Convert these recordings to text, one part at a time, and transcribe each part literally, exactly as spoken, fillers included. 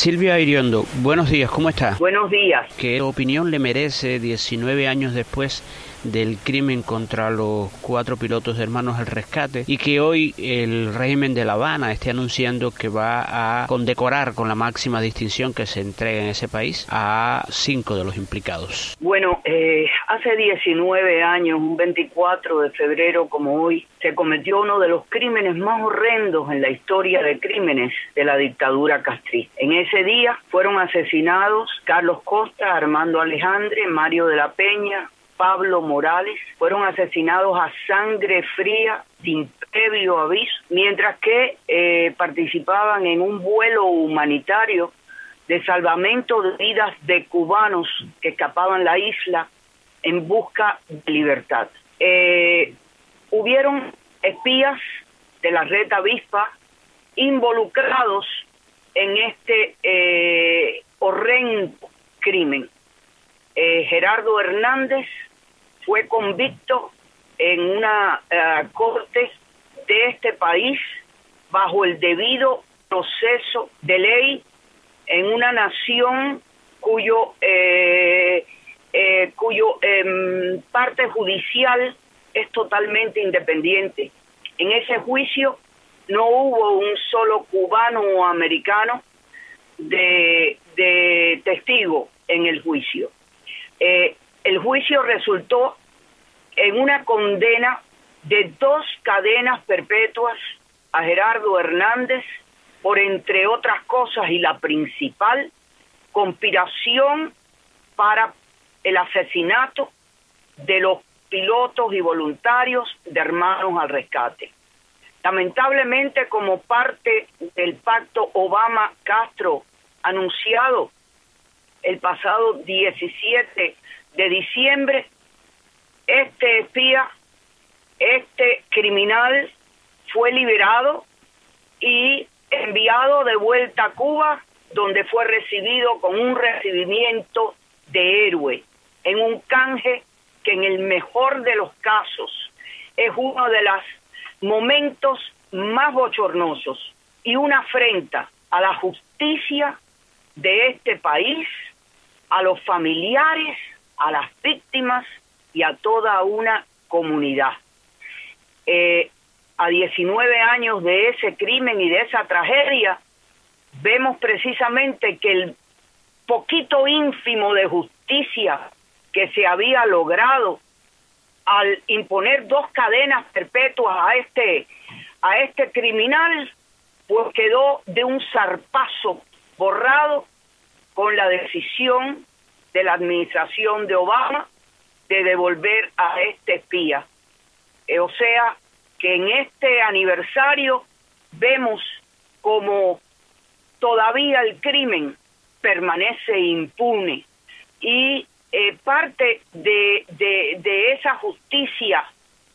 Silvia Iriondo, buenos días, ¿cómo está? Buenos días. ¿Qué opinión le merece diecinueve años después del crimen contra los cuatro pilotos de Hermanos al Rescate y que hoy el régimen de La Habana esté anunciando que va a condecorar con la máxima distinción que se entrega en ese país a cinco de los implicados? Bueno, eh, hace diecinueve años, un veinticuatro de febrero como hoy, se cometió uno de los crímenes más horrendos en la historia de crímenes de la dictadura castrista. En ese día fueron asesinados Carlos Costa, Armando Alejandre, Mario de la Peña, Pablo Morales, fueron asesinados a sangre fría, sin previo aviso, mientras que eh, participaban en un vuelo humanitario de salvamento de vidas de cubanos que escapaban la isla en busca de libertad. Eh, hubieron espías de la red Avispa involucrados en este eh, horrendo crimen. Eh, Gerardo Hernández fue convicto en una uh, corte de este país bajo el debido proceso de ley en una nación cuyo eh, eh, cuyo eh, parte judicial es totalmente independiente. En ese juicio no hubo un solo cubano o americano de, de testigo en el juicio. Eh, el juicio resultó en una condena de dos cadenas perpetuas a Gerardo Hernández por, entre otras cosas, y la principal, conspiración para el asesinato de los pilotos y voluntarios de Hermanos al Rescate. Lamentablemente, como parte del pacto Obama-Castro anunciado el pasado diecisiete de diciembre, este espía, este criminal fue liberado y enviado de vuelta a Cuba, donde fue recibido con un recibimiento de héroe, en un canje que en el mejor de los casos es uno de los momentos más bochornosos y una afrenta a la justicia de este país, a los familiares, a las víctimas y a toda una comunidad. Eh, a diecinueve años de ese crimen y de esa tragedia, vemos precisamente que el poquito ínfimo de justicia que se había logrado al imponer dos cadenas perpetuas a este, a este criminal, pues quedó de un zarpazo borrado con la decisión de la administración de Obama de devolver a este espía. Eh, o sea, que en este aniversario vemos como todavía el crimen permanece impune y eh, parte de, de, de esa justicia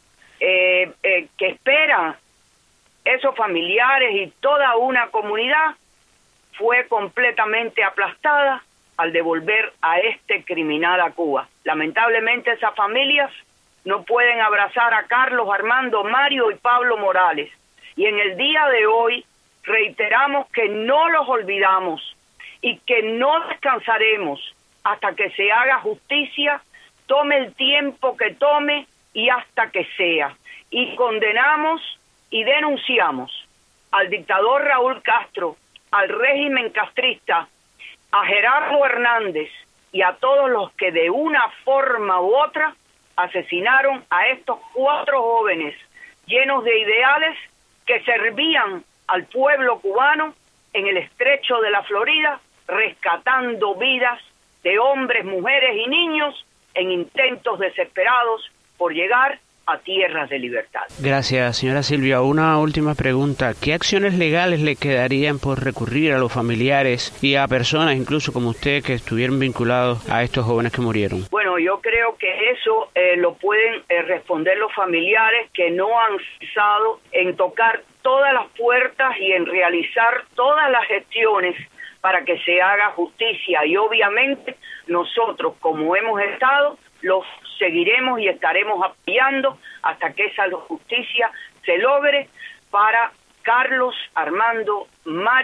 eh, eh, que esperan esos familiares y toda una comunidad fue completamente aplastada al devolver a este criminal a Cuba. Lamentablemente esas familias no pueden abrazar a Carlos, Armando, Mario y Pablo Morales. Y en el día de hoy reiteramos que no los olvidamos y que no descansaremos hasta que se haga justicia, tome el tiempo que tome y hasta que sea. Y condenamos y denunciamos al dictador Raúl Castro, al régimen castrista, a Gerardo Hernández y a todos los que de una forma u otra asesinaron a estos cuatro jóvenes llenos de ideales que servían al pueblo cubano en el estrecho de la Florida, rescatando vidas de hombres, mujeres y niños en intentos desesperados por llegar a tierras de libertad. Gracias, señora Silvia. Una última pregunta. ¿Qué acciones legales le quedarían por recurrir a los familiares y a personas, incluso como usted, que estuvieron vinculados a estos jóvenes que murieron? Bueno, yo creo que eso eh, lo pueden eh, responder los familiares que no han cesado en tocar todas las puertas y en realizar todas las gestiones para que se haga justicia. Y obviamente nosotros, como hemos estado, los seguiremos y estaremos apoyando hasta que esa justicia se logre para Carlos, Armando, Mario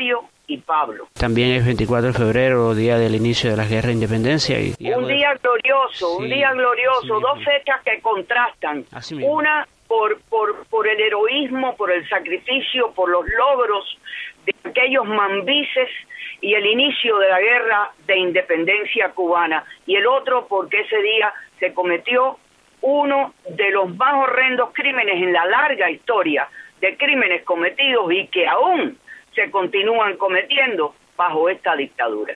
y Pablo. También es veinticuatro de febrero, día del inicio de la Guerra de Independencia. Y, y un día de... glorioso, sí, un día glorioso, dos fechas que contrastan. Una por, por, por el heroísmo, por el sacrificio, por los logros de aquellos mambises y el inicio de la Guerra de Independencia cubana. Y el otro porque ese día se cometió uno de los más horrendos crímenes en la larga historia de crímenes cometidos y que aún se continúan cometiendo bajo esta dictadura.